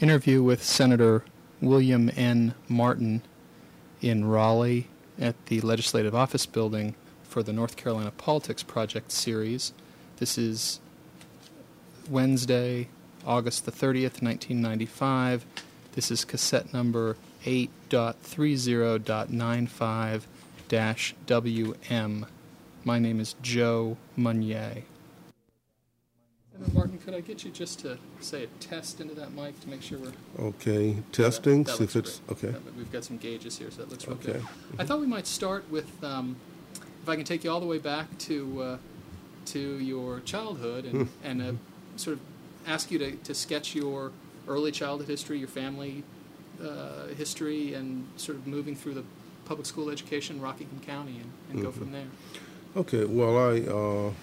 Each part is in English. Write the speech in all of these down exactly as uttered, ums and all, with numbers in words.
interview with Senator William N. Martin in Raleigh at the Legislative Office Building for the North Carolina Politics Project series. This is Wednesday, August the thirtieth, nineteen ninety-five. This is cassette number eight point three zero point nine five dash W M. My name is Joe Munier. Senator Martin, could I get you just to say a test into that mic to make sure we're... Okay, testing, that, that see if it's... great. Okay. That, we've got some gauges here, so that looks real Okay. good. I thought we might start with, um, if I can take you all the way back to uh, to your childhood and, Hmm. and uh, sort of ask you to, to sketch your early childhood history, your family uh, history, and sort of moving through the public school education in Rockingham County and, and Mm-hmm. go from there. Okay, well, I uh,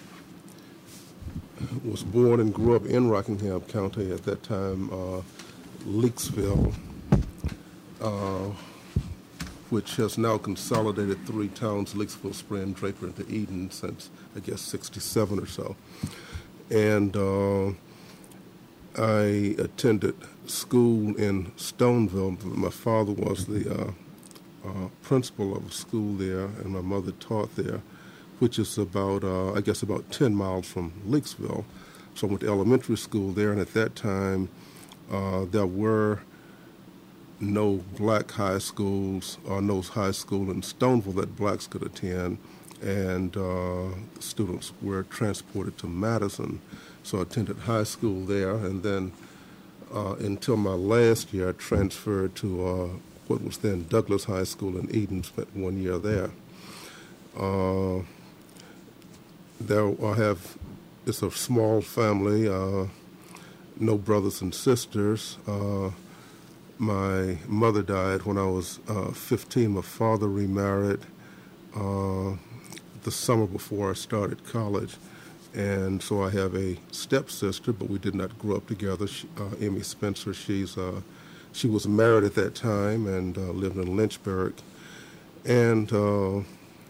was born and grew up in Rockingham County, at that time, uh, Leakesville, uh, which has now consolidated three towns, Leakesville, Spring, Draper, and Eden, since, I guess, sixty-seven or so. And uh, I attended school in Stoneville. My father was the uh, uh, principal of a school there, and my mother taught there, which is about, uh, I guess, about ten miles from Leakesville. So I went to elementary school there, and at that time, uh, there were no black high schools or no high school in Stoneville that blacks could attend, and uh, students were transported to Madison. So I attended high school there, and then uh, until my last year, I transferred to uh, what was then Douglas High School in Eden, spent one year there. Uh, There I have, it's a small family, uh, no brothers and sisters. Uh, my mother died when I was uh, fifteen. My father remarried uh, the summer before I started college. And so I have a stepsister, but we did not grow up together. She, uh, Emmy Spencer, she's, uh, she was married at that time and uh, lived in Lynchburg. And uh,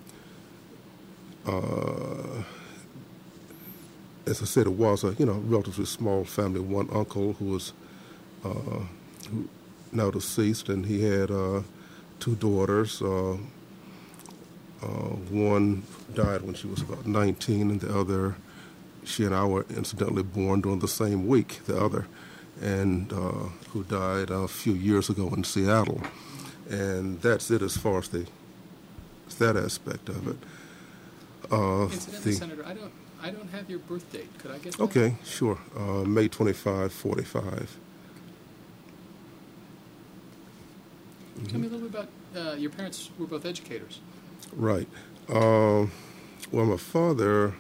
uh, as I said, it was a you know relatively small family. One uncle who was uh, who now deceased, and he had uh, two daughters. Uh, uh, one died when she was about nineteen, and the other, she and I were incidentally born during the same week. The other, and uh, who died a few years ago in Seattle, and that's it as far as the that aspect of it. Uh, Incidentally, the, Senator, I don't, I don't have your birth date. Could I get that? Okay, sure. Uh, May twenty-fifth, forty-five. Tell me a little bit about, uh, your parents were both educators. Right. Uh, well, my father,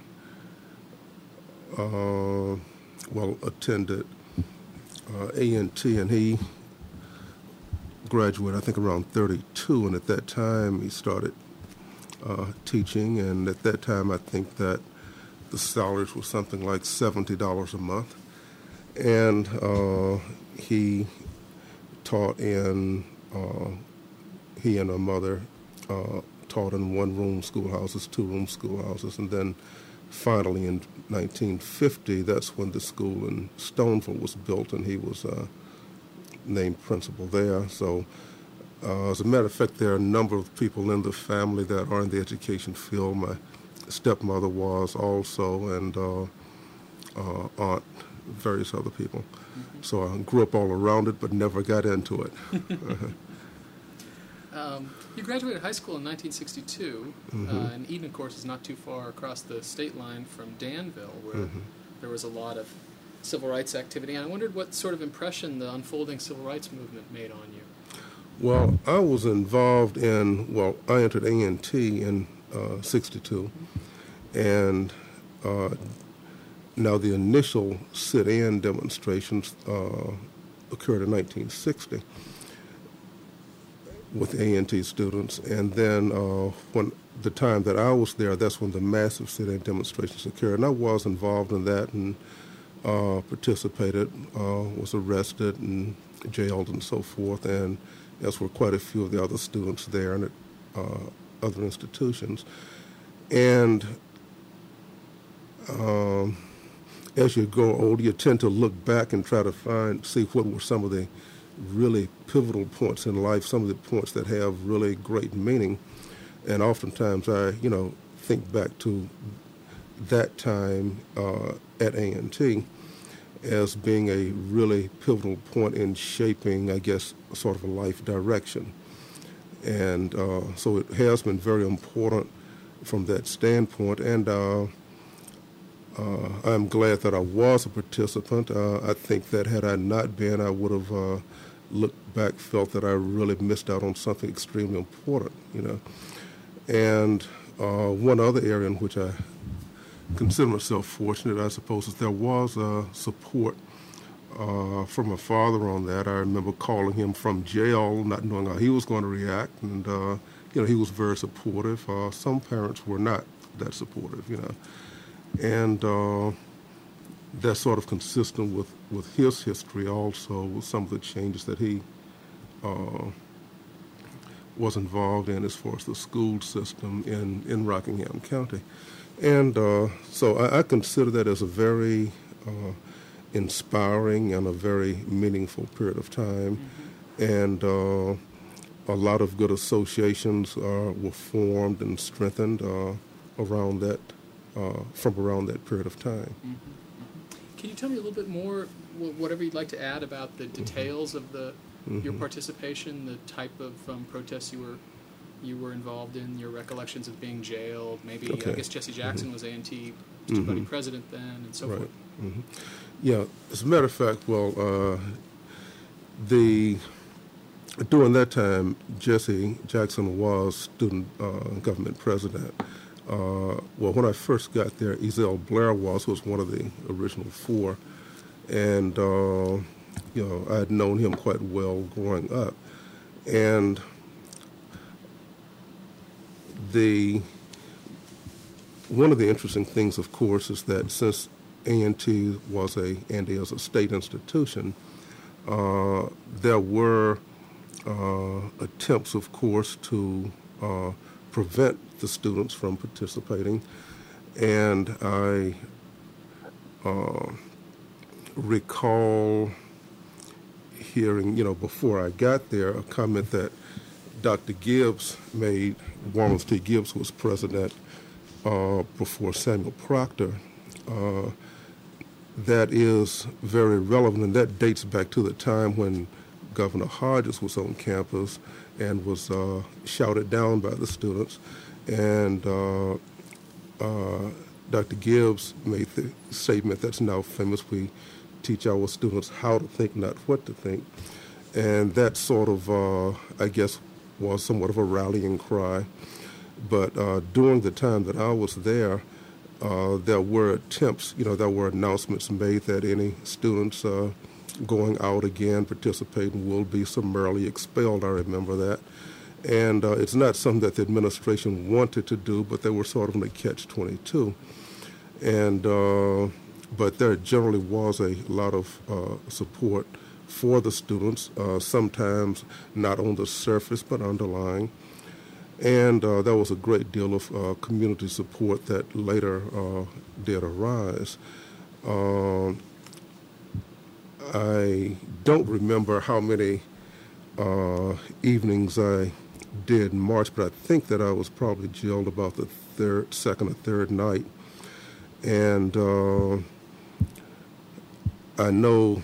uh, well, attended uh, A and T, and he graduated, I think, around thirty-two, and at that time he started uh, teaching, and at that time I think that the salaries were something like seventy dollars a month, and uh, he taught in, uh, he and a mother uh, taught in one-room schoolhouses, two-room schoolhouses, and then finally in nineteen fifty, that's when the school in Stoneville was built, and he was uh, named principal there. So uh, as a matter of fact, there are a number of people in the family that are in the education field. My stepmother was also, and uh, uh, aunt, various other people. Mm-hmm. So I grew up all around it, but never got into it. um, you graduated high school in nineteen sixty-two, mm-hmm. uh, and Eden, of course, is not too far across the state line from Danville, where mm-hmm. there was a lot of civil rights activity. And I wondered what sort of impression the unfolding civil rights movement made on you. Well, I was involved in, well, I entered A and T in uh, sixty-two, and uh, now the initial sit-in demonstrations uh, occurred in nineteen sixty with A and T students, and then uh, when the time that I was there, that's when the massive sit-in demonstrations occurred, and I was involved in that and uh, participated, uh, was arrested and jailed and so forth, and as were quite a few of the other students there and at uh, other institutions. And um, as you grow older, you tend to look back and try to find, see what were some of the really pivotal points in life, some of the points that have really great meaning. And oftentimes I, you know, think back to that time uh, at A and T as being a really pivotal point in shaping, I guess, sort of a life direction. And uh, so it has been very important from that standpoint. And uh, uh, I'm glad that I was a participant. Uh, I think that had I not been, I would have uh, looked back, felt that I really missed out on something extremely important, you know. And uh, one other area in which I consider myself fortunate, I suppose, is there was uh, support uh, from my father on that. I remember calling him from jail, not knowing how he was going to react, and uh, you know, he was very supportive. Uh, some parents were not that supportive, you know, and uh, that's sort of consistent with, with his history also, with some of the changes that he uh, was involved in as far as the school system in, in Rockingham County. And uh, so I, I consider that as a very uh, inspiring and a very meaningful period of time. Mm-hmm. And uh, a lot of good associations uh, were formed and strengthened uh, around that, uh, from around that period of time. Mm-hmm. Mm-hmm. Can you tell me a little bit more, whatever you'd like to add about the details of the mm-hmm. your participation, the type of um, protests you were you were involved in, your recollections of being jailed, maybe, okay. I guess Jesse Jackson mm-hmm. was A and T student body mm-hmm. president then, and so right. forth. Mm-hmm. Yeah, as a matter of fact, well, uh, the during that time, Jesse Jackson was student uh, government president. Uh, well, when I first got there, Ezell Blair was, who was one of the original four, and uh, you know, I had known him quite well growing up, and the one of the interesting things, of course, is that since A and T was a and is a state institution, uh, there were uh, attempts, of course, to uh, prevent the students from participating, and I uh, recall hearing, you know, before I got there, a comment that Doctor Gibbs made. Warren T. Gibbs was president uh, before Samuel Proctor. Uh, that is very relevant, and that dates back to the time when Governor Hodges was on campus and was uh, shouted down by the students. And uh, uh, Doctor Gibbs made the statement that's now famous: we teach our students how to think, not what to think. And that sort of, uh, I guess, was somewhat of a rallying cry. But uh, during the time that I was there, uh, there were attempts, you know, there were announcements made that any students uh, going out again, participating, will be summarily expelled. I remember that. And uh, it's not something that the administration wanted to do, but they were sort of in a catch twenty-two. And, uh, but there generally was a lot of uh, support for the students, uh, sometimes not on the surface, but underlying. And uh, there was a great deal of uh, community support that later uh, did arise. Uh, I don't remember how many uh, evenings I did in March, but I think that I was probably jailed about the third, second or third night. And uh, I know,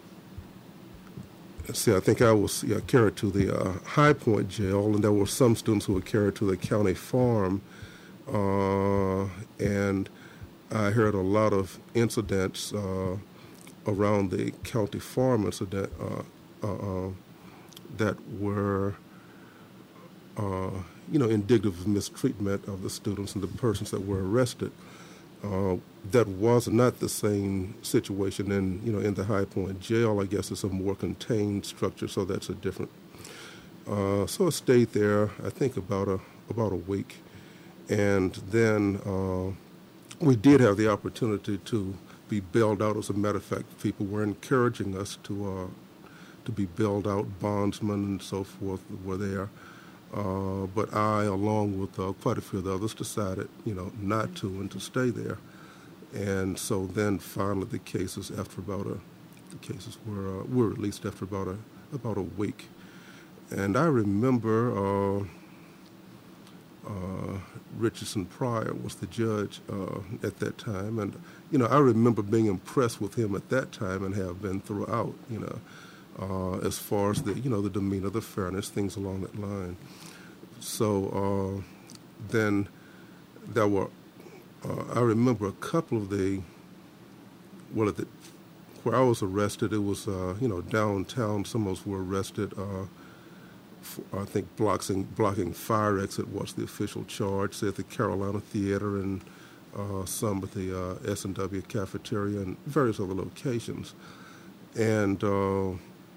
see, I think I was yeah, carried to the uh, High Point jail, and there were some students who were carried to the county farm, uh, and I heard a lot of incidents uh, around the county farm incident uh, uh, uh, that were, uh, you know, indicative of mistreatment of the students and the persons that were arrested. Uh, that was not the same situation in, you know, in the High Point jail. I guess it's a more contained structure, so that's a different. Uh, so I stayed there, I think, about a about a week, and then uh, we did have the opportunity to be bailed out. As a matter of fact, people were encouraging us to uh, to be bailed out. Bondsmen and so forth were there. Uh, but I, along with uh, quite a few of the others, decided, you know, not to and to stay there. And so then finally the cases after about a, the cases were, uh, were released after about a, about a week. And I remember uh, uh, Richardson Pryor was the judge uh, at that time. And, you know, I remember being impressed with him at that time and have been throughout, you know, uh, as far as the, you know, the demeanor, the fairness, things along that line. So uh, then there were, uh, I remember a couple of the, well, at the, where I was arrested, it was, uh, you know, downtown. Some of us were arrested. Uh, for, I think blocking, blocking fire exit was the official charge, say at the Carolina Theater and uh, some at the uh, S and W cafeteria and various other locations. And uh,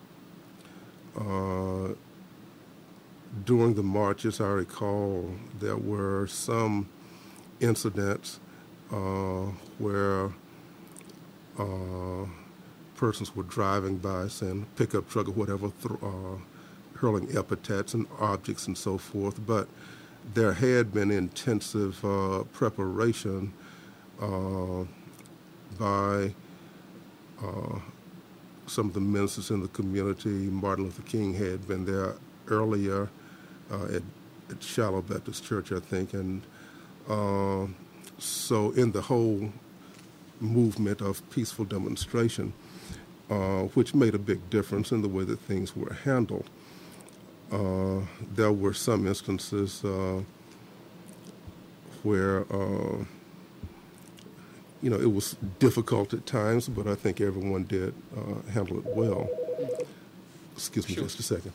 uh, during the marches, I recall there were some incidents uh, where uh, persons were driving by, saying pickup truck or whatever, th- uh, hurling epithets and objects and so forth. But there had been intensive uh, preparation uh, by uh, some of the ministers in the community. Martin Luther King had been there earlier uh, at, at Shiloh Baptist Church, I think. And uh, so in the whole movement of peaceful demonstration, uh, which made a big difference in the way that things were handled. Uh, there were some instances uh, where, uh, you know, it was difficult at times, but I think everyone did uh, handle it well. Excuse me Sure. just a second.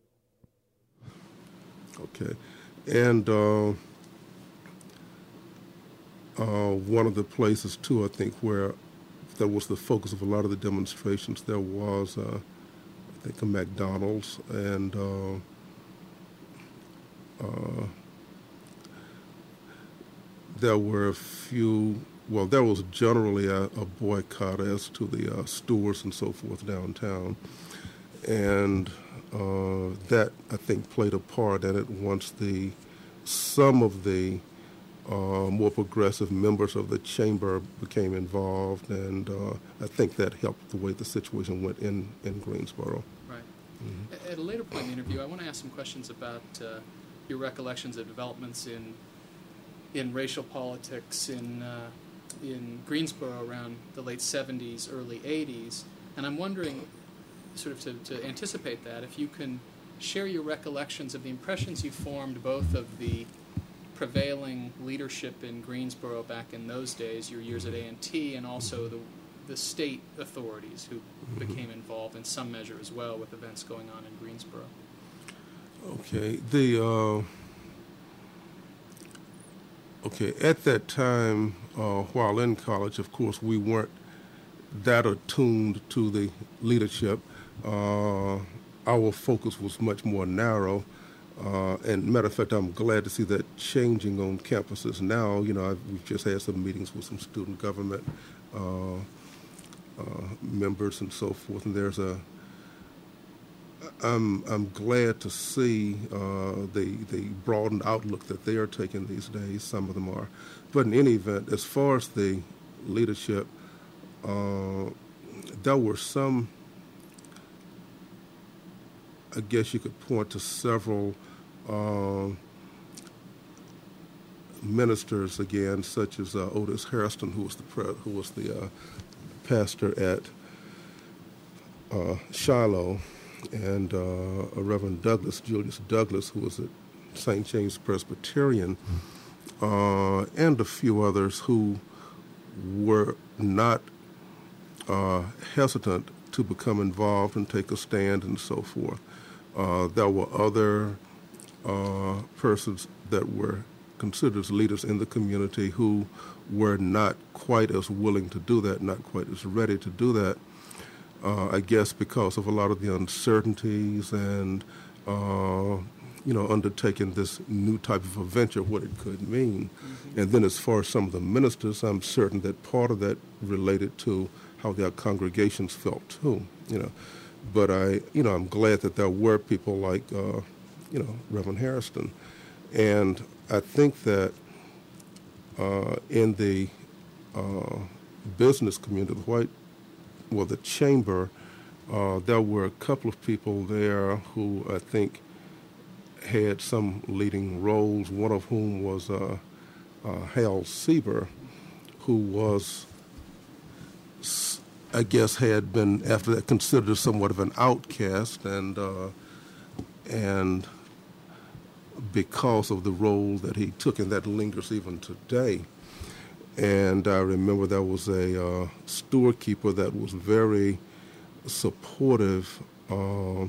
Okay. And uh, uh, one of the places, too, I think, where that was the focus of a lot of the demonstrations, there was uh, I think a McDonald's, and uh, uh, there were a few, well, there was generally a, a boycott as to the uh, stores and so forth downtown. And uh, that, I think, played a part in it once the, some of the uh, more progressive members of the chamber became involved, and uh, I think that helped the way the situation went in, in Greensboro. Right. Mm-hmm. At a later point in the interview, I want to ask some questions about uh, your recollections of developments in in racial politics in uh, in Greensboro around the late seventies, early eighties, and I'm wondering, sort of to, to anticipate that, if you can share your recollections of the impressions you formed both of the prevailing leadership in Greensboro back in those days, your years at A and T, and also the the state authorities who became involved in some measure as well with events going on in Greensboro. Okay, the uh, okay at that time, uh, while in college, of course, we weren't that attuned to the leadership. Uh, our focus was much more narrow. Uh, and matter of fact, I'm glad to see that changing on campuses now. You know, I've, we've just had some meetings with some student government uh, uh, members and so forth, and there's a. I'm I'm glad to see uh, the the broadened outlook that they are taking these days. Some of them are, but in any event, as far as the leadership, uh, there were some. I guess you could point to several uh, ministers again, such as uh, Otis Hairston, who was the pre- who was the uh, pastor at uh, Shiloh, and uh, Reverend Douglas, Julius Douglas, who was at Saint James Presbyterian, uh, and a few others who were not uh, hesitant to become involved and take a stand and so forth. Uh, there were other uh, persons that were considered as leaders in the community who were not quite as willing to do that, not quite as ready to do that, uh, I guess because of a lot of the uncertainties and, uh, you know, undertaking this new type of a venture, what it could mean. Mm-hmm. And then as far as some of the ministers, I'm certain that part of that related to how their congregations felt too, you know. But I, you know, I'm glad that there were people like, uh, you know, Reverend Hairston. And I think that uh, in the uh, business community, the white, well, the chamber, uh, there were a couple of people there who I think had some leading roles, one of whom was uh, uh, Hal Sieber, who was, I guess, had been, after that, considered somewhat of an outcast, and uh, and because of the role that he took, and that lingers even today. And I remember there was a uh, storekeeper that was very supportive uh,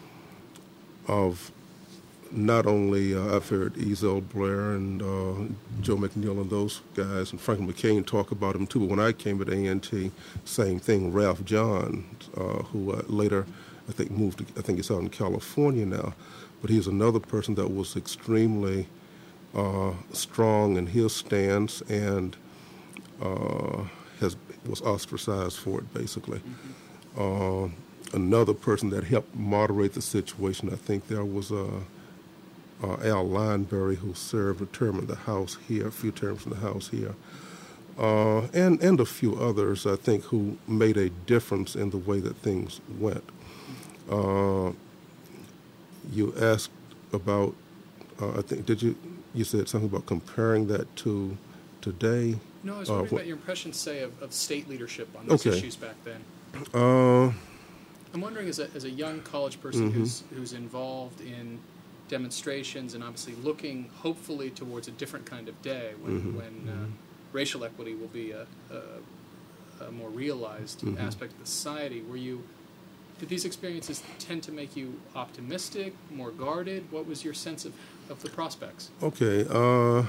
of not only, uh, I've heard Ezel Blair and uh, Joe McNeil and those guys, and Franklin McCain talk about him too, but when I came at A and T, same thing. Ralph John, uh, who uh, later, I think, moved to, I think he's out in California now, but he's another person that was extremely uh, strong in his stance and uh, has was ostracized for it, basically. Mm-hmm. uh, another person that helped moderate the situation, I think there was a uh, Uh, Al Lineberry, who served a term in the House here, a few terms in the House here, uh, and, and a few others, I think, who made a difference in the way that things went. Uh, you asked about, uh, I think, did you, you said something about comparing that to today? No, I was uh, wondering wh- about your impressions, say, of, of state leadership on these okay. issues back then. Uh, I'm wondering, as a, as a young college person mm-hmm. who's, who's involved in demonstrations and obviously looking hopefully towards a different kind of day when, mm-hmm. when uh, mm-hmm. racial equity will be a, a, a more realized mm-hmm. aspect of the society. Were you, did these experiences tend to make you optimistic, more guarded? What was your sense of, of the prospects? Okay. Uh,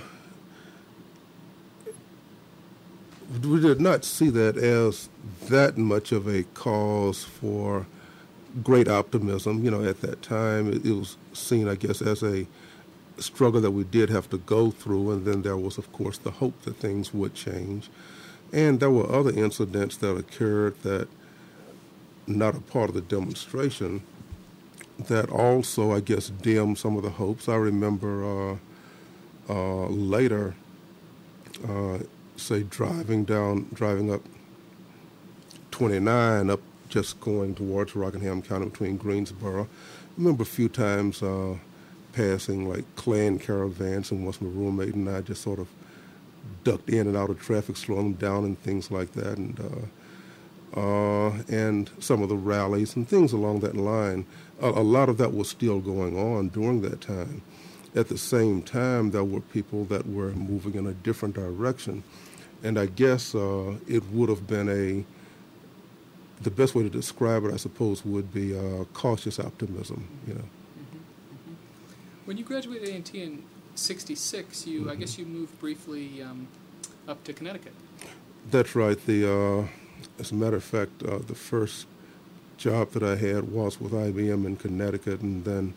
we did not see that as that much of a cause for great optimism. You know, at that time, it, it was seen, I guess, as a struggle that we did have to go through, and then there was, of course, the hope that things would change. And there were other incidents that occurred that, not a part of the demonstration, that also, I guess, dimmed some of the hopes. I remember uh, uh, later, uh, say, driving down, driving up twenty-nine, up just going towards Rockingham County between Greensboro. I remember a few times uh, passing like Klan caravans, and once my roommate and I just sort of ducked in and out of traffic, slowing them down and things like that, and uh, uh, and some of the rallies and things along that line. A, a lot of that was still going on during that time. At the same time, there were people that were moving in a different direction, and I guess uh, it would have been a the best way to describe it, I suppose, would be uh, cautious optimism. You know. Mm-hmm. Mm-hmm. When you graduated A and T in sixty-six, you, mm-hmm. I guess you moved briefly um, up to Connecticut. That's right. The, uh, as a matter of fact, uh, the first job that I had was with I B M in Connecticut, and then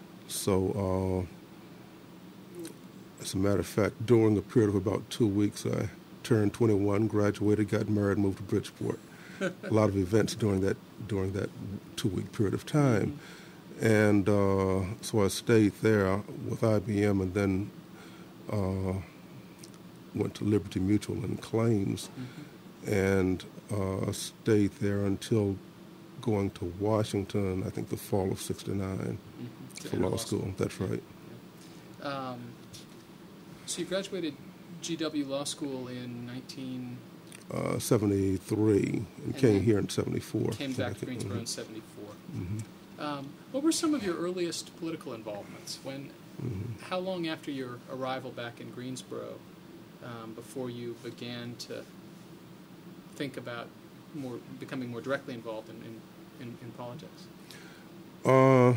so, uh, as a matter of fact, during a period of about two weeks, I turned twenty-one, graduated, got married, moved to Bridgeport. A lot of events during that during that two-week period of time, mm-hmm. and uh, so I stayed there with I B M, and then uh, went to Liberty Mutual and Claims, mm-hmm. and uh, stayed there until going to Washington, I think the fall of sixty-nine, mm-hmm. for law, law school. school. That's right. Yeah. Um, so you graduated G W Law School in nineteen. Uh, seventy-three, and, and came here in seventy-four. Came back to Greensboro mm-hmm. in seventy-four. Mm-hmm. Um, what were some of your earliest political involvements? When, mm-hmm. How long after your arrival back in Greensboro um, before you began to think about more becoming more directly involved in, in, in, in politics? Uh,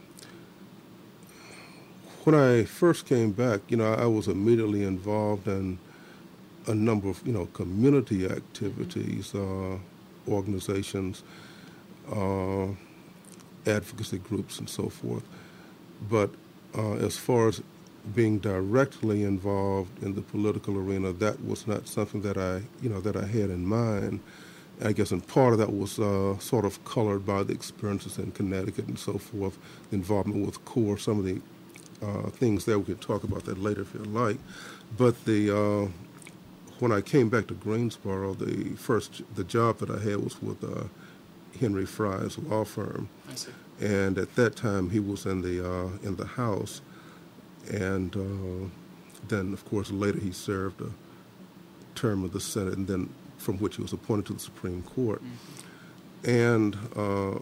when I first came back, you know, I was immediately involved in a number of, you know, community activities, uh, organizations, uh, advocacy groups, and so forth. But uh, as far as being directly involved in the political arena, that was not something that I, you know, that I had in mind. I guess, and part of that was uh, sort of colored by the experiences in Connecticut and so forth, the involvement with CORE, some of the uh, things there. We can talk about that later if you like. But the uh, when I came back to Greensboro, the first the job that I had was with uh, Henry Fry's law firm. I see. And at that time, he was in the uh, in the House, and uh, then, of course, later he served a term of the Senate, and then from which he was appointed to the Supreme Court. Mm-hmm. And uh,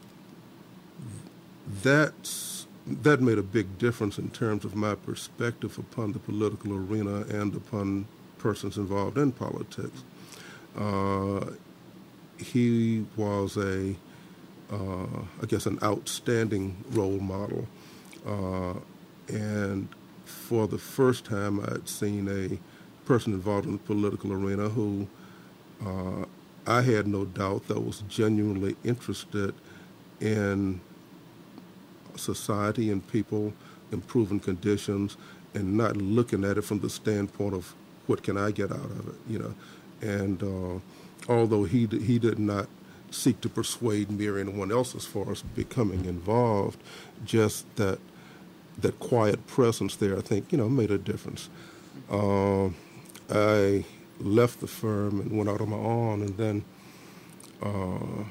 that's that made a big difference in terms of my perspective upon the political arena and upon persons involved in politics. Uh, he was a Uh, I guess, an outstanding role model. Uh, and for the first time, I'd seen a person involved in the political arena who uh, I had no doubt that was genuinely interested in society and people improving conditions and not looking at it from the standpoint of what can I get out of it, you know. And uh, although he d- he did not seek to persuade me or anyone else as far as becoming involved, just that that quiet presence there, I think, you know, made a difference. Uh, I left the firm and went out on my own, and then uh,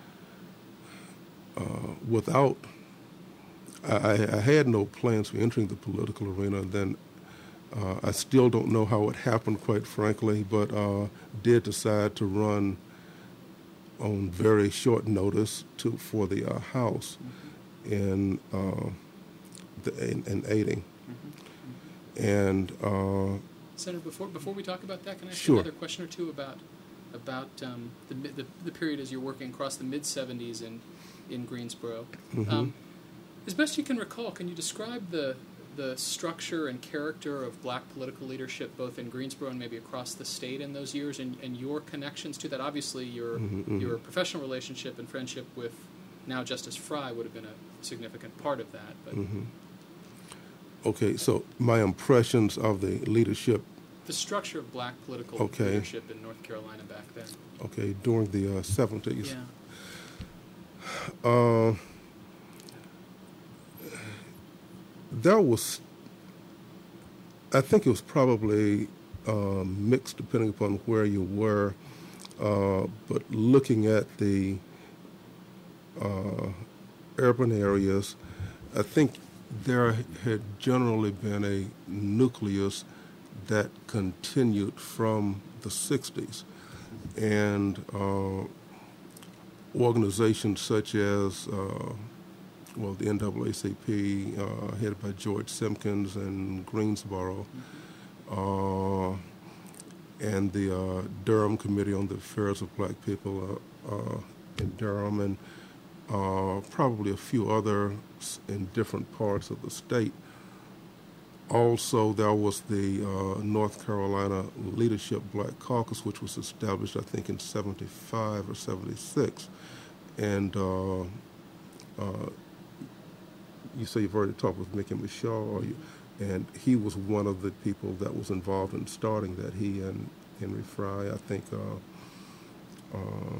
uh, without, I, I had no plans for entering the political arena, and then uh, I still don't know how it happened, quite frankly, but uh, did decide to run on very short notice to for the uh, House mm-hmm. in, uh, the, in in eighty, mm-hmm. and uh, Senator, before before we talk about that, can I ask sure. you another question or two about about um, the, the the period as you're working across the mid seventies in in Greensboro? Mm-hmm. Um, as best you can recall, can you describe the the structure and character of black political leadership both in Greensboro and maybe across the state in those years, and, and your connections to that? Obviously, your mm-hmm, mm-hmm. your professional relationship and friendship with now Justice Fry would have been a significant part of that. But mm-hmm. Okay, so my impressions of the leadership... The structure of black political okay. leadership in North Carolina back then. Okay, during the uh, seventies. Yeah. Uh, There was, I think it was probably uh, mixed depending upon where you were, uh, but looking at the uh, urban areas, I think there had generally been a nucleus that continued from the sixties. And uh, organizations such as uh, well, the N double A C P, uh, headed by George Simpkins in Greensboro, mm-hmm. uh, and the uh, Durham Committee on the Affairs of Black People uh, uh, in Durham, and uh, probably a few others in different parts of the state. Also, there was the uh, North Carolina Leadership Black Caucus, which was established, I think, in seventy-five or seventy-six. And uh, uh, you say you've already talked with Mickey Michaud, or you, and he was one of the people that was involved in starting that. He and Henry Fry, I think, uh, uh,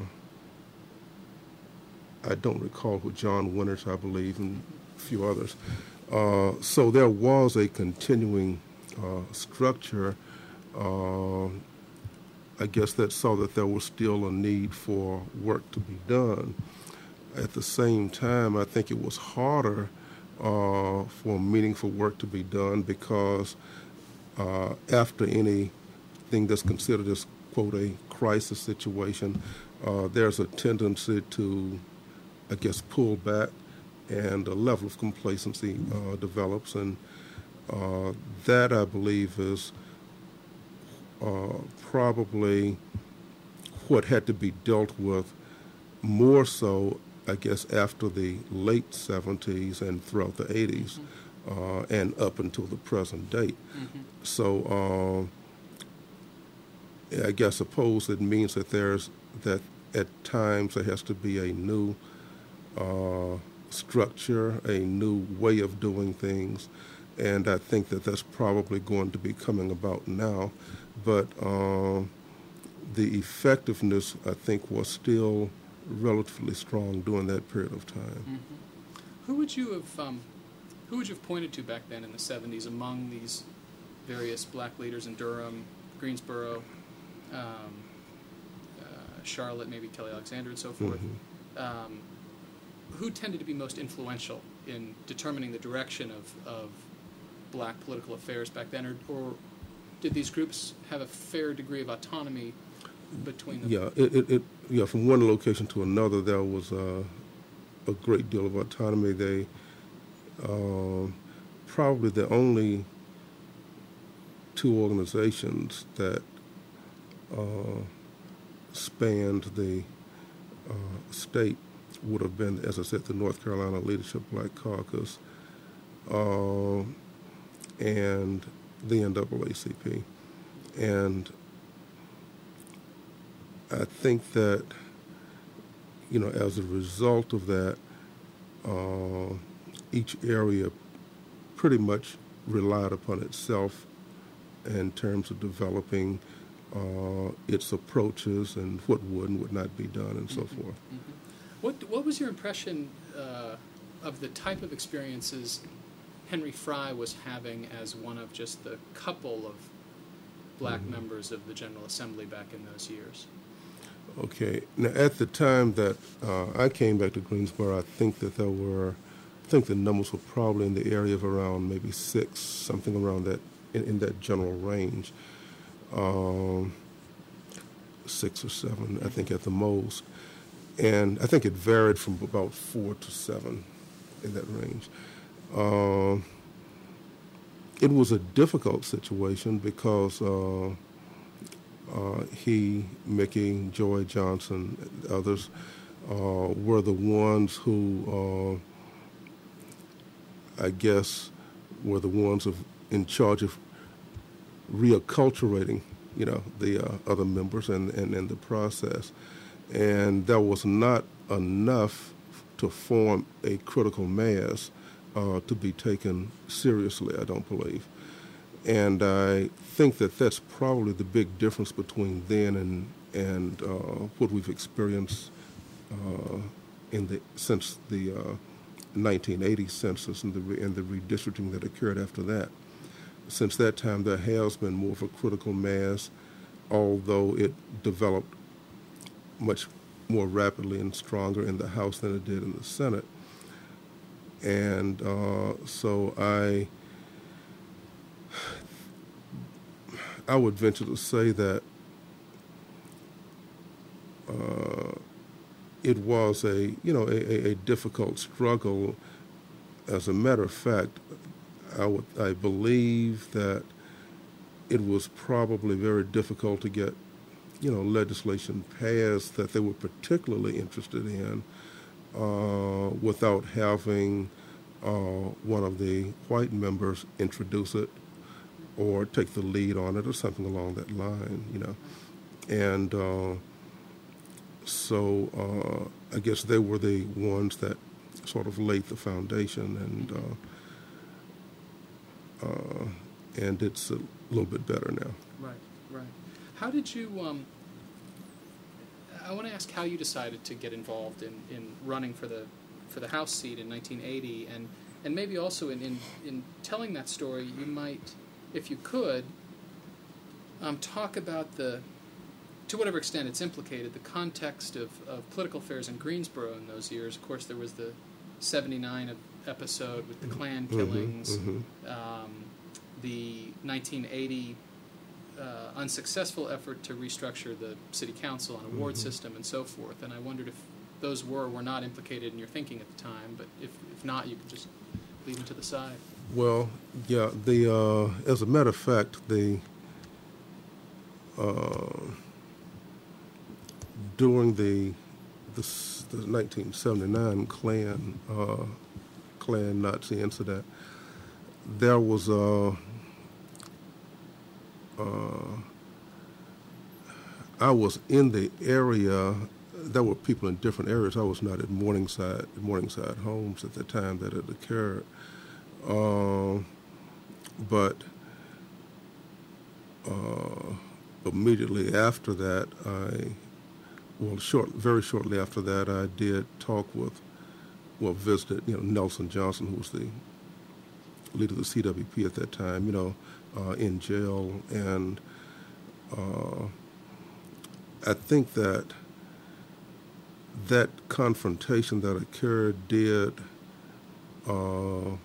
I don't recall, with John Winters, I believe, and a few others. Uh, so there was a continuing uh, structure, uh, I guess, that saw that there was still a need for work to be done. At the same time, I think it was harder uh, for meaningful work to be done because uh, after anything that's considered as, quote, a crisis situation, uh, there's a tendency to, I guess, pull back, and a level of complacency uh, develops, and uh, that, I believe, is uh, probably what had to be dealt with more so, I guess, after the late seventies and throughout the eighties, mm-hmm. uh, and up until the present date. Mm-hmm. So uh, I guess, suppose it means that there's that at times there has to be a new uh, structure, a new way of doing things, and I think that that's probably going to be coming about now. But uh, the effectiveness, I think, was still relatively strong during that period of time. Mm-hmm. Who would you have um, who would you have pointed to back then in the seventies among these various black leaders in Durham, Greensboro, um, uh, Charlotte, maybe Kelly Alexander, and so forth. Mm-hmm. Um, who tended to be most influential in determining the direction of, of black political affairs back then, or, or did these groups have a fair degree of autonomy between them? Yeah, it, it, it yeah, from one location to another, there was uh, a great deal of autonomy. They uh, probably the only two organizations that uh, spanned the uh, state would have been, as I said, the North Carolina Leadership Black Caucus uh, and the N double A C P. And I think that, you know, as a result of that, uh, each area pretty much relied upon itself in terms of developing uh, its approaches and what would and would not be done and so Mm-hmm. forth. Mm-hmm. What what was your impression uh, of the type of experiences Henry Fry was having as one of just the couple of black Mm-hmm. members of the General Assembly back in those years? Okay. Now, at the time that uh, I came back to Greensboro, I think that there were, I think the numbers were probably in the area of around maybe six, something around that, in, in that general range. Um, six or seven, I think, at the most. And I think it varied from about four to seven in that range. Uh, it was a difficult situation because uh, uh, he, Mickey, Joy Johnson, others uh, were the ones who, uh, I guess, were the ones of in charge of reacculturating, you know, the uh, other members and, and, and the process. And there was not enough to form a critical mass uh, to be taken seriously, I don't believe. And I think that that's probably the big difference between then and and uh, what we've experienced uh, in the since the uh, nineteen eighty census and the re- and the redistricting that occurred after that. Since that time, there has been more of a critical mass, although it developed much more rapidly and stronger in the House than it did in the Senate. And uh, so I I would venture to say that uh, it was a, you know, a, a difficult struggle. As a matter of fact, I would I believe that it was probably very difficult to get, you know, legislation passed that they were particularly interested in uh, without having uh, one of the white members introduce it or take the lead on it or something along that line, you know. And uh, so uh, I guess they were the ones that sort of laid the foundation, and uh, uh, and it's a little bit better now. Right, right. How did you, um, I want to ask how you decided to get involved in, in running for the for the House seat in nineteen eighty, and, and maybe also in, in, in telling that story, you might, if you could, um, talk about the, to whatever extent it's implicated, the context of, of political affairs in Greensboro in those years. Of course, there was the seventy-nine episode with the Klan killings, Mm-hmm, mm-hmm. um, the nineteen eighty uh, unsuccessful effort to restructure the city council and award Mm-hmm. system and so forth. And I wondered if those were or were not implicated in your thinking at the time, but if, if not, you could just leave them to the side. Well, yeah, the uh, as a matter of fact, the uh, during the the, s- the nineteen seventy-nine Klan uh, Klan Nazi incident, there was a uh, I was in the area. There were people in different areas. I was not at Morningside Morningside Homes at the time that it occurred. Uh, but uh, immediately after that, I, well, short, very shortly after that, I did talk with, well, visited, you know, Nelson Johnson, who was the leader of the C W P at that time, you know, uh, in jail, and uh, I think that that confrontation that occurred did uh,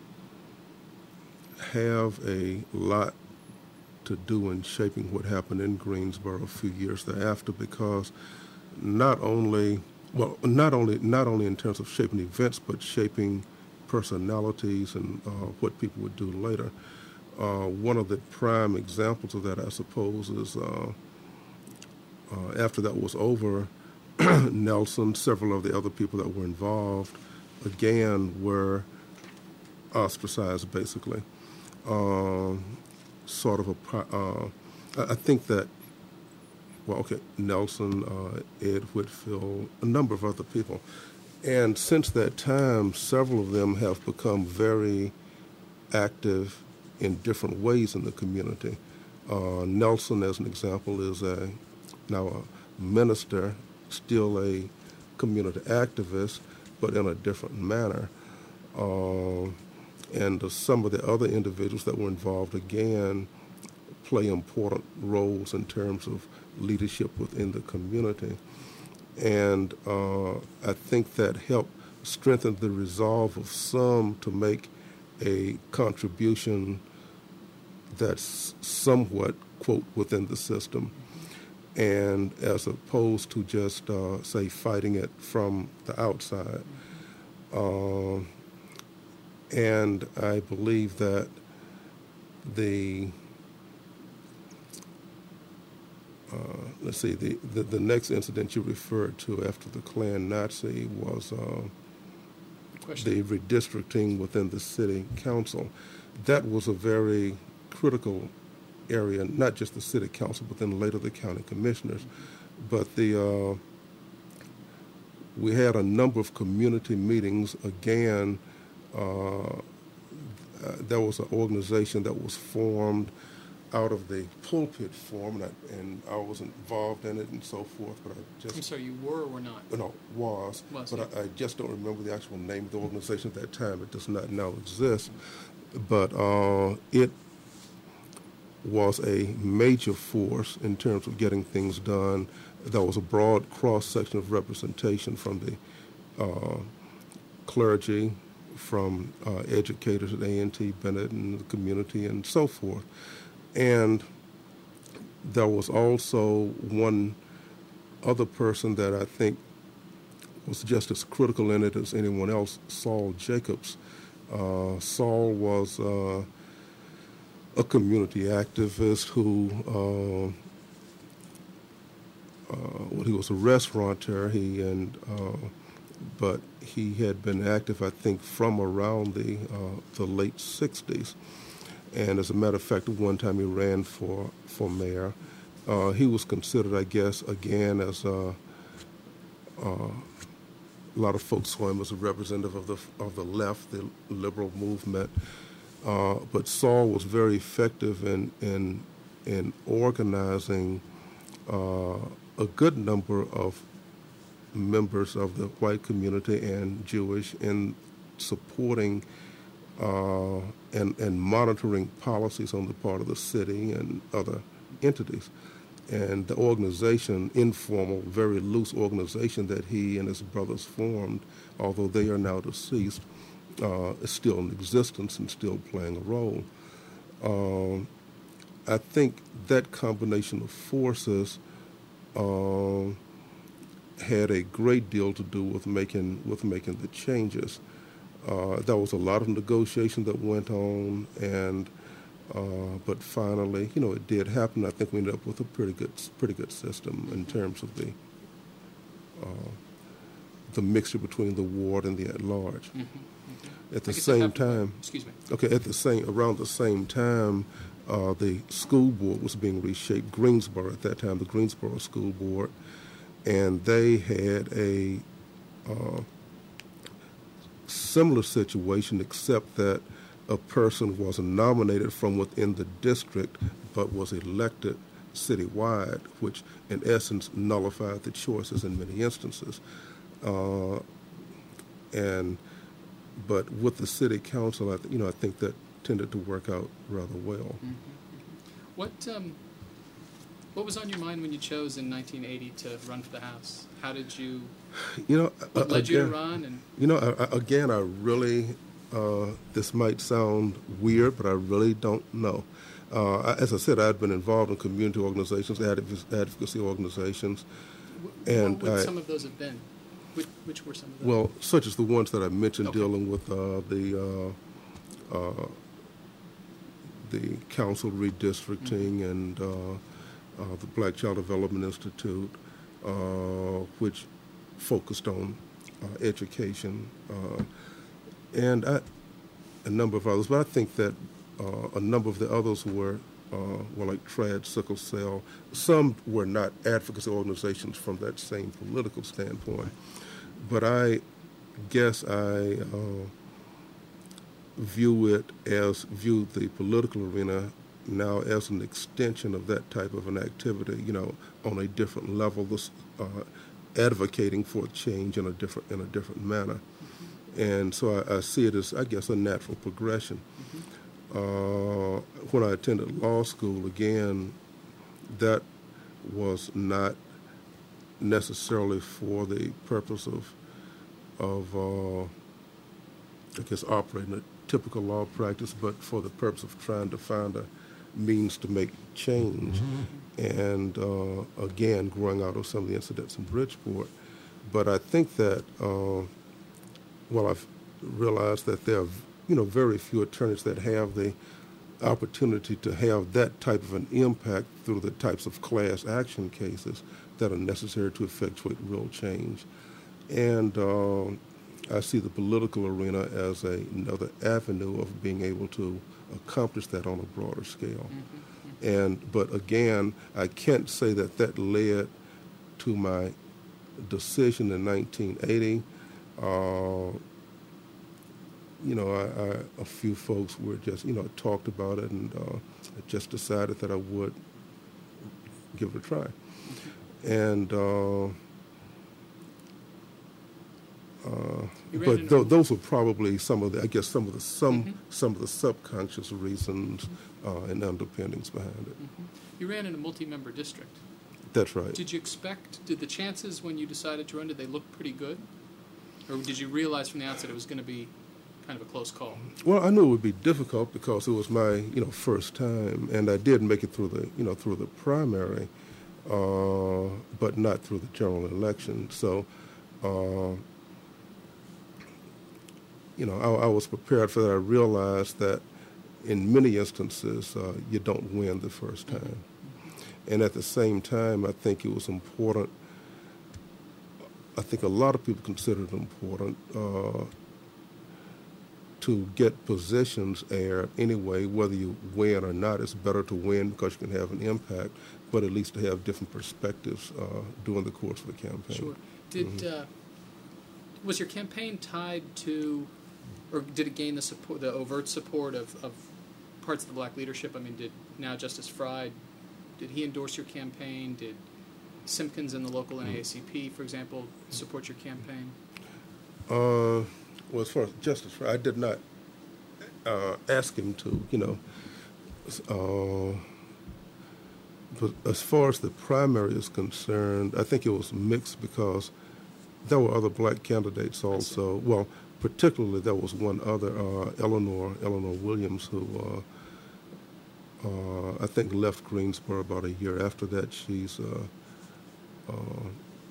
have a lot to do in shaping what happened in Greensboro a few years thereafter, because not only, well, not only, not only in terms of shaping events, but shaping personalities and uh, what people would do later. Uh, one of the prime examples of that, I suppose, is uh, uh, after that was over, Nelson, several of the other people that were involved, again, were ostracized, basically. Uh, sort of a, uh, I think that, well, okay, Nelson, uh, Ed Whitfield, a number of other people. And since that time, several of them have become very active in different ways in the community. Uh, Nelson, as an example, is a, now a minister, still a community activist, but in a different manner. Uh, and uh, some of the other individuals that were involved, again, play important roles in terms of leadership within the community. And uh, I think that helped strengthen the resolve of some to make a contribution that's somewhat, quote, within the system, and as opposed to just, uh, say, fighting it from the outside. Uh, and I believe that the, uh, let's see, the, the, the next incident you referred to after the Klan Nazi was uh, the redistricting within the city council. That was a very critical area, not just the city council, but then later the county commissioners. But the uh, we had a number of community meetings. Again, uh, uh, there was an organization that was formed out of the pulpit forum, and I, and I was involved in it and so forth. But I just I'm sorry, you were or were not? No, was, was but yeah. I, I just don't remember the actual name of the organization at that time. It does not now exist. But uh, it was a major force in terms of getting things done. There was a broad cross-section of representation from the uh, clergy, from uh, educators at A and T Bennett and the community and so forth. And there was also one other person that I think was just as critical in it as anyone else, Saul Jacobs. Uh, Saul was uh, a community activist who, uh, uh, well, he was a restaurateur. He and uh, but he had been active, I think, from around the uh, the late sixties. And as a matter of fact, one time he ran for for mayor. Uh, he was considered, I guess, again as a, uh, a lot of folks saw him as a representative of the of the left, the liberal movement. Uh, but Saul was very effective in in in organizing uh, a good number of members of the white community and Jewish in supporting uh, and and monitoring policies on the part of the city and other entities. And the organization, informal, very loose organization that he and his brothers formed, although they are now deceased, uh, is still in existence and still playing a role. Uh, I think that combination of forces uh, had a great deal to do with making with making the changes. Uh, there was a lot of negotiation that went on, and uh, but finally, you know, it did happen. I think we ended up with a pretty good, pretty good system in terms of the uh, the mixture between the ward and the at large. Mm-hmm. Mm-hmm. At the same time, excuse me. Okay, at the same around the same time, uh, the school board was being reshaped. Greensboro at that time, the Greensboro School Board, and they had a uh, similar situation, except that a person was nominated from within the district but was elected citywide, which in essence nullified the choices in many instances. Uh, and but with the city council, I th- you know, I think that tended to work out rather well. Mm-hmm. What um, What was on your mind when you chose in nineteen eighty to run for the House? How did you, You know, what uh, led you to again, run? And You know, I, I- again, I really, uh, this might sound weird, but I really don't know. Uh, I- as I said, I'd been involved in community organizations, advoc- advocacy organizations, wh- and what would I, some of those have been? Which, which were some of those? well, such as the ones that I mentioned, Okay. dealing with uh, the uh, uh, the council redistricting Mm-hmm. and uh, uh, the Black Child Development Institute, uh, which focused on uh, education, uh, and I, a number of others. But I think that uh, a number of the others were uh, were like TRAD, sickle cell. Some were not advocacy organizations from that same political standpoint. But I guess I uh, view it as view the political arena now as an extension of that type of an activity, you know, on a different level, this, uh, advocating for change in a different in a different manner. Mm-hmm. And so I, I see it as, I guess, a natural progression. Mm-hmm. Uh, when I attended law school, again, that was not necessarily for the purpose of of uh, I guess operating a typical law practice, but for the purpose of trying to find a means to make change. Mm-hmm. And uh, again, growing out of some of the incidents in Bridgeport. But I think that, uh, well, I've realized that there are, you know, very few attorneys that have the opportunity to have that type of an impact through the types of class action cases that are necessary to effectuate real change. And uh, I see the political arena as a, another avenue of being able to accomplish that on a broader scale. Mm-hmm. And but again, I can't say that that led to my decision in nineteen eighty. Uh, you know, I, I, a few folks were just, you know, talked about it, and uh, I just decided that I would give it a try. Mm-hmm. And uh, Uh, but th- those were probably some of the, I guess, some of the some mm-hmm. some of the subconscious reasons uh, and underpinnings behind it. Mm-hmm. You ran in a multi-member district. That's right. Did you expect? Did the chances when you decided to run, did they look pretty good, or did you realize from the outset it was going to be kind of a close call? Well, I knew it would be difficult because it was my, you know, first time, and I did make it through the, you know, through the primary, uh, but not through the general election. So. Uh, You know, I, I was prepared for that. I realized that in many instances, uh, you don't win the first time. Mm-hmm. And at the same time, I think it was important, I think a lot of people consider it important uh, to get positions aired anyway, whether you win or not. It's better to win because you can have an impact, but at least to have different perspectives uh, during the course of the campaign. Sure. Did mm-hmm. uh, was your campaign tied to, or did it gain the support, the overt support of, of parts of the black leadership? I mean, did now Justice Frye, did he endorse your campaign? Did Simpkins and the local N double A C P, for example, support your campaign? Uh, well, as far as Justice Frye, I did not uh, ask him to, you know. Uh, but as far as the primary is concerned, I think it was mixed because there were other black candidates also. Well, particularly there was one other, uh, Eleanor, Eleanor Williams, who uh, uh, I think left Greensboro about a year after that. She's uh, uh,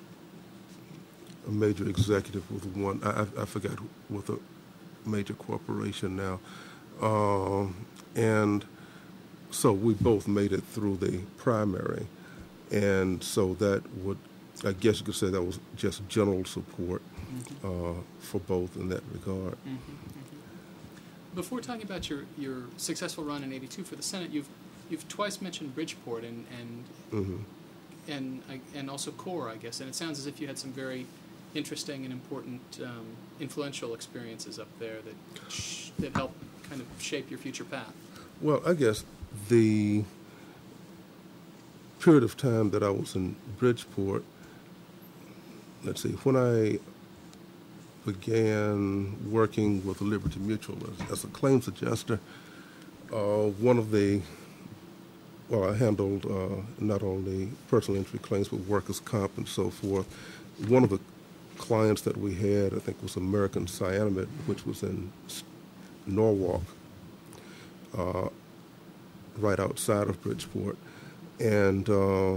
a major executive with one, I, I forgot, with a major corporation now. Uh, and so we both made it through the primary. And so that would, I guess you could say that was just general support mm-hmm. uh, for both in that regard. Mm-hmm, mm-hmm. Before talking about your, your successful run in eighty-two for the Senate, you've you've twice mentioned Bridgeport and and mm-hmm. and and also Core, I guess. And it sounds as if you had some very interesting and important, um, influential experiences up there that sh- that helped kind of shape your future path. Well, I guess the period of time that I was in Bridgeport, let's see, when I began working with Liberty Mutual as, as a claims adjuster, uh, one of the well, I handled uh, not only personal injury claims but workers' comp and so forth. One of the clients that we had, I think, was American Cyanamid, which was in Norwalk, uh, right outside of Bridgeport. And uh,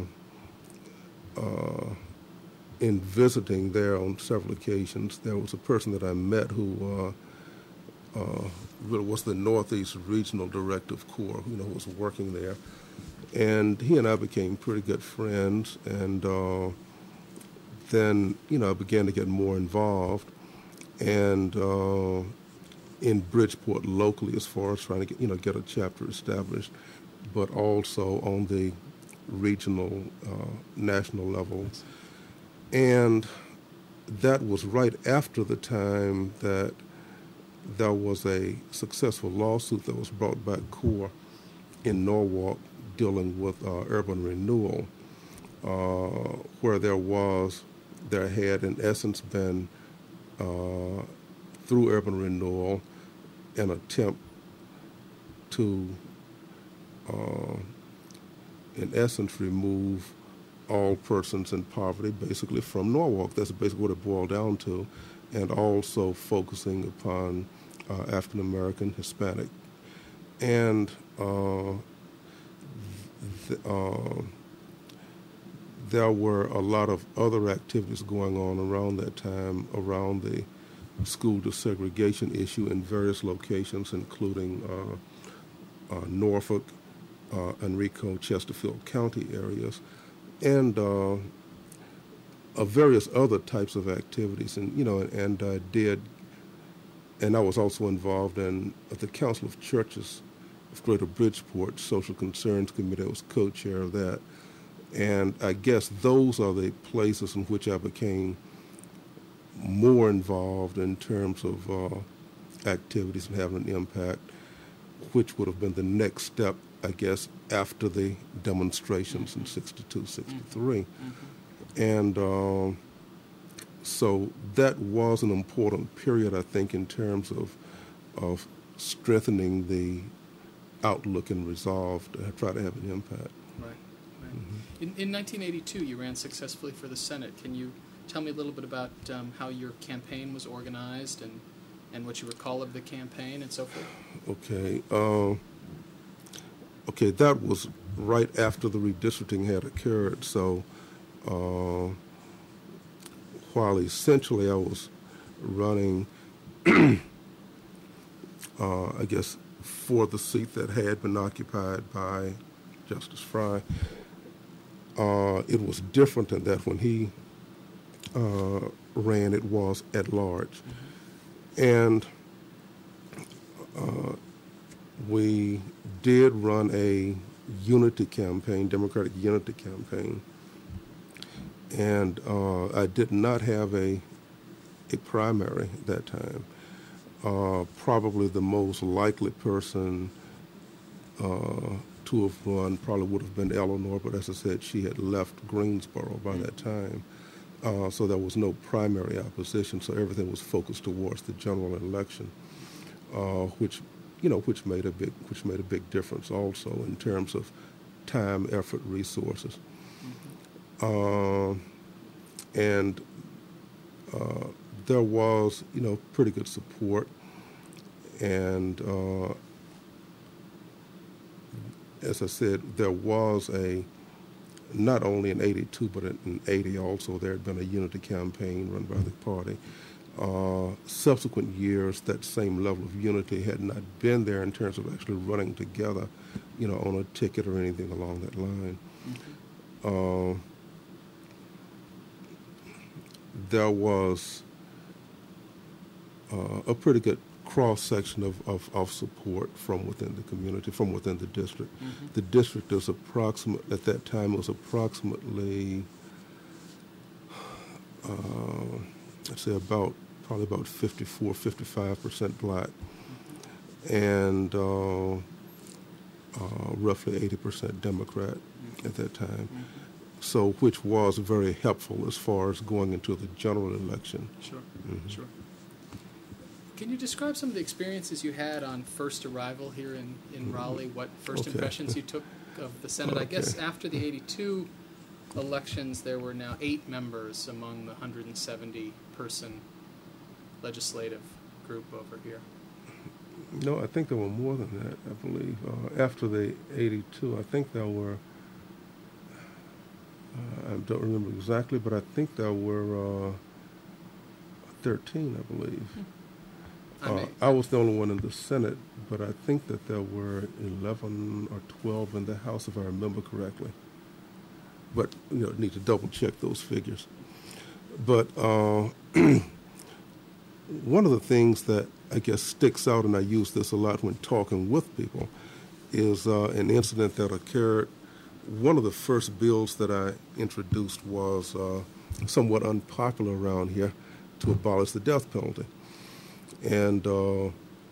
uh, in visiting there on several occasions, there was a person that I met who uh, uh, really was the Northeast Regional Director of CORE, you know, who was working there. And he and I became pretty good friends, and uh, then, you know, I began to get more involved. And uh, in Bridgeport locally, as far as trying to get, you know, get a chapter established, but also on the regional, uh, national level. And that was right after the time that there was a successful lawsuit that was brought by CORE in Norwalk dealing with uh, urban renewal, uh, where there was, there had in essence been, uh, through urban renewal, an attempt to, uh, in essence, remove all persons in poverty basically from Norwalk. That's basically what it boiled down to, and also focusing upon uh, African American, Hispanic. And uh, th- uh, there were a lot of other activities going on around that time around the school desegregation issue in various locations, including uh, uh, Norfolk, uh, Enrico, Chesterfield County areas, and uh, of various other types of activities. And, you know, and I did, and I was also involved in the Council of Churches of Greater Bridgeport Social Concerns Committee. I was co-chair of that. And I guess those are the places in which I became more involved in terms of uh, activities and having an impact, which would have been the next step, I guess, after the demonstrations in sixty-two, sixty-three. Mm-hmm. And uh, so that was an important period, I think, in terms of of strengthening the outlook and resolve to try to have an impact. Right, right. Mm-hmm. In, in nineteen eighty-two, you ran successfully for the Senate. Can you tell me a little bit about um, how your campaign was organized and, and what you recall of the campaign and so forth? Okay. Uh, okay, that was right after the redistricting had occurred. So uh, while essentially I was running, uh, I guess, for the seat that had been occupied by Justice Frye, uh, it was different than that when he uh, ran. It was at large. Mm-hmm. And uh, we did run a unity campaign, Democratic unity campaign, and uh, I did not have a a primary at that time. Uh, probably the most likely person uh, to have run probably would have been Eleanor, but as I said, she had left Greensboro by mm-hmm. that time. Uh, so there was no primary opposition, so everything was focused towards the general election, uh, which, you know, which made a big, which made a big difference also in terms of time, effort, resources, mm-hmm. uh, and uh, there was, you know, pretty good support, and uh, as I said, there was a. Not only in eighty-two, but in eighty also, there had been a unity campaign run by the party. Uh, subsequent years, that same level of unity had not been there in terms of actually running together, you know, on a ticket or anything along that line. Mm-hmm. Uh, there was uh, a pretty good cross-section of, of, of support from within the community, from within the district. Mm-hmm. The district is approximate, at that time, it was approximately, uh, I'd say about, probably about fifty-four, fifty-five percent black, mm-hmm. and uh, uh, roughly eighty percent Democrat mm-hmm. at that time. Mm-hmm. So, which was very helpful as far as going into the general election. Sure, mm-hmm. sure. Can you describe some of the experiences you had on first arrival here in, in Raleigh? What first okay. impressions you took of the Senate. Okay. I guess after the eighty-two elections, there were now eight members among the one hundred seventy person legislative group over here. No, I think there were more than that, I believe. Uh, after the eighty-two, I think there were, uh, I don't remember exactly, but I think there were uh, thirteen, I believe. Hmm. I, Uh, may, I was the only one in the Senate, but I think that there were eleven or twelve in the House, if I remember correctly. But, you know, need to double check those figures. But uh, one of the things that I guess sticks out, and I use this a lot when talking with people, is uh, an incident that occurred. One of the first bills that I introduced was uh, somewhat unpopular around here, to abolish the death penalty. And uh,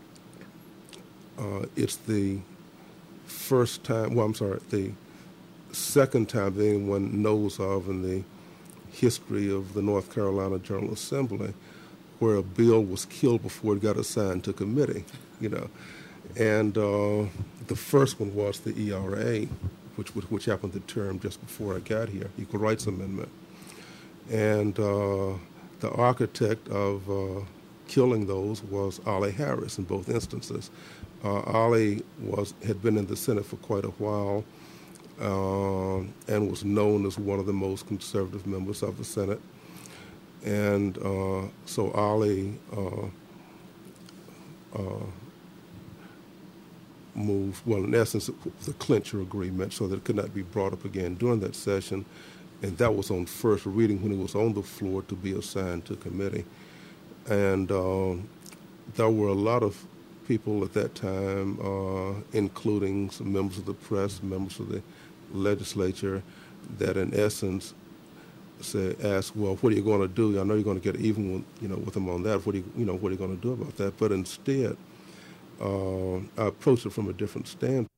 uh, it's the first time, well, I'm sorry, the second time that anyone knows of in the history of the North Carolina General Assembly where a bill was killed before it got assigned to committee, you know. And uh, the first one was the E R A, which, which happened the term just before I got here, Equal Rights Amendment. And uh, the architect of uh, killing those was Ollie Harris in both instances. Uh, Ollie was, had been in the Senate for quite a while uh, and was known as one of the most conservative members of the Senate. And uh, so Ollie uh, uh, moved, well, in essence, the clincher agreement so that it could not be brought up again during that session. And that was on first reading when it was on the floor to be assigned to committee. And uh, there were a lot of people at that time, uh, including some members of the press, members of the legislature, that in essence say, ask, well, what are you going to do? I know you're going to get even with, you know, with them on that. What are you, you know, what are you going to do about that? But instead, uh, I approached it from a different standpoint.